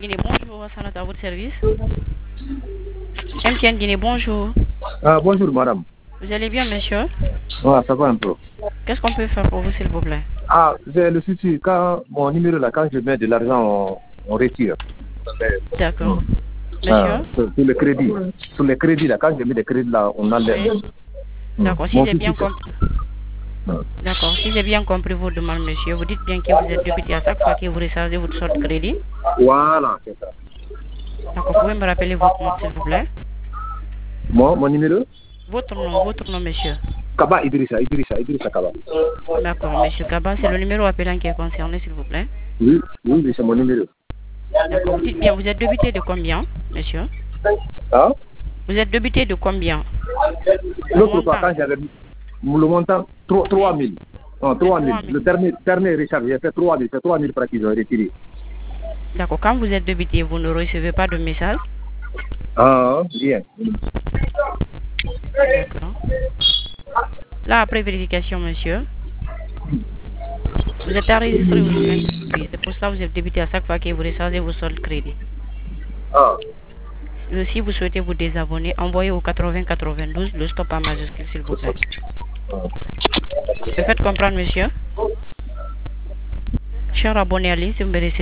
Guinée, bonjour, Sanat à votre service. MTN Guinée, bonjour. Ah, bonjour madame. Vous allez bien, monsieur? Ouais, ça va un peu. Qu'est-ce qu'on peut faire pour vous, s'il vous plaît? Ah, j'ai le souci, quand mon numéro là, quand je mets de l'argent, on retire. D'accord. Ah, Monsieur? sur le crédit. Sur les crédits là, quand je mets des crédits là, on enlève. Oui. D'accord, si Mon j'ai souci, bien c'est- compris. D'accord, si j'ai bien compris vos demandes, monsieur, vous dites bien que vous êtes député à chaque fois que vous rechargez votre solde crédit. Voilà, c'est ça. D'accord, pouvez me rappeler votre nom, s'il vous plaît? Mon numéro Votre nom, monsieur. Kaba Idrissa Kaba. D'accord, monsieur Kaba, c'est le numéro appelant qui est concerné, s'il vous plaît. Oui, c'est mon numéro. D'accord, vous dites bien, vous êtes député de combien, monsieur? Ah, Vous êtes député de combien? l'autre fois, Montant. quand j'avais le montant 3 000. Non, 3 000. 3 000. Le dernier recharge, j'ai fait 3 000. C'est 3 000 francs qu'ils ont retiré. D'accord, quand vous êtes député, vous ne recevez pas de message? Ah, bien. D'accord. Là, après vérification, monsieur, vous êtes enregistré au sein de l'entreprise. C'est pour cela que vous êtes débuté à chaque fois que vous rechargez vos soldes crédit. Ah, Si vous souhaitez vous désabonner, envoyez au 80 92 le stop en majuscule, s'il vous plaît. Me faites comprendre, monsieur? Cher abonné à ligne, si vous me recevez